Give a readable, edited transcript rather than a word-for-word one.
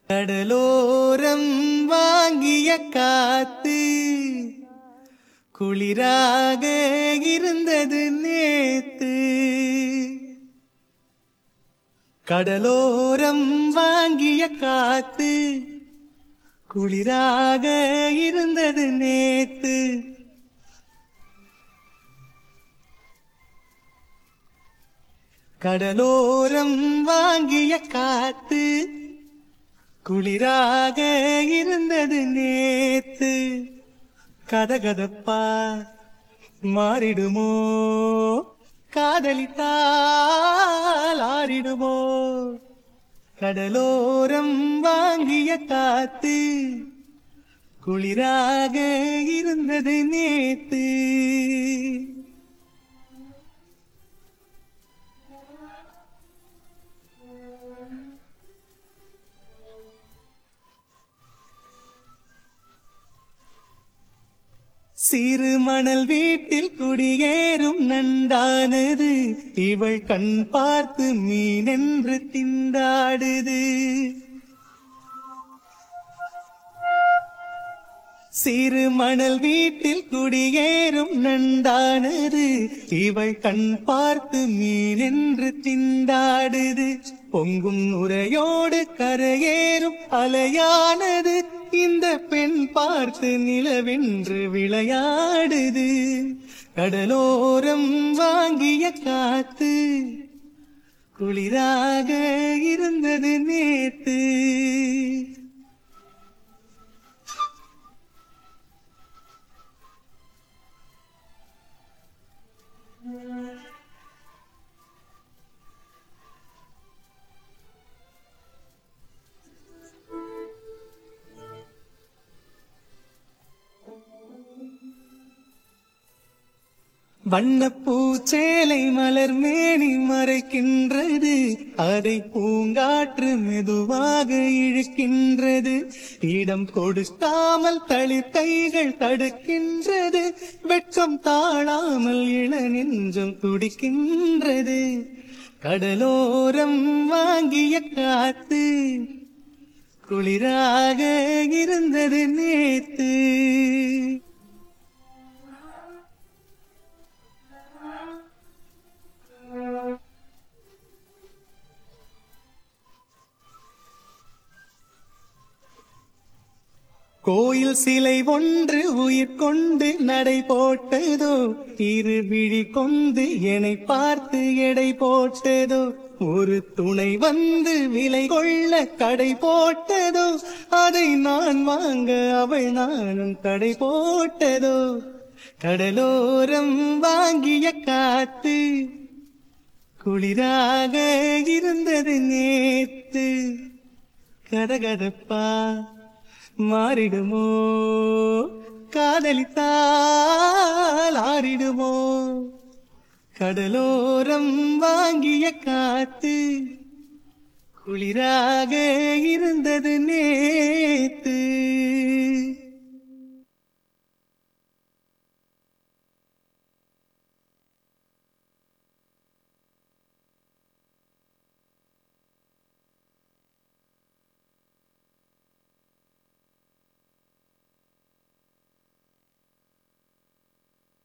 கடலோரம் வாங்கிய காத்து குளிராக இருந்தது நேத்து. கடலோரம் வாங்கிய காத்து குளிராக இருந்தது நேத்து. கடலோரம் வாங்கிய காத்து குளிராக இருந்தது நேத்து. கதகதப்பா மாறிடுமோ, காதலித்தால் ஆறிடுமோ. கடலோரம் வாங்கிய காத்து குளிராக இருந்தது நேத்து. சிறு மணல் வீட்டில் குடியேறும் நண்டானது இவள் கண் பார்த்து மீனென்று திண்டாடுது. சிறு மணல் வீட்டில் குடியேறும் நண்டானது இவள் கண் பார்த்து மீனென்று திண்டாடுது. பொங்கும் நுரையோடு கரையேறும் அலையானது இந்த பெண் பார்த்து நிலவென்று விளையாடுது. கடலோரம் வாங்கிய காத்து குளிராக இருந்தது நேத்து. வண்ணப்பூச்சேலை மலர் மேனி மறைக்கின்றது, அதை பூங்காற்று மெதுவாக இழுக்கின்றது. இடம் கொடுக்காமல் தளிர் கைகள் தடுக்கின்றது, வெட்கம் தாழாமல் இள நெஞ்சம் துடிக்கின்றது. கடலோரம் வாங்கிய காத்து குளிராக இருந்தது நேத்து. கோயில் சிலை ஒன்று உயிர் கொண்டு நடை போட்டதோ, இரு விழி கொண்டு என்னை பார்த்து எடை போட்டதோ. ஒரு துணை வந்து விலை கொள்ள கடை போட்டதோ, அதை நான் வாங்க அவள் நானும் கடை போட்டதோ. கடலோரம் வாங்கிய காத்து குளிராக இருந்தது நேத்து. கதகதப்பா மாறிடுமோ, காதலித்தால் ஆறிடுமோ. கடலோரம் வாங்கிய காத்து குளிராக இருந்தது நேத்து.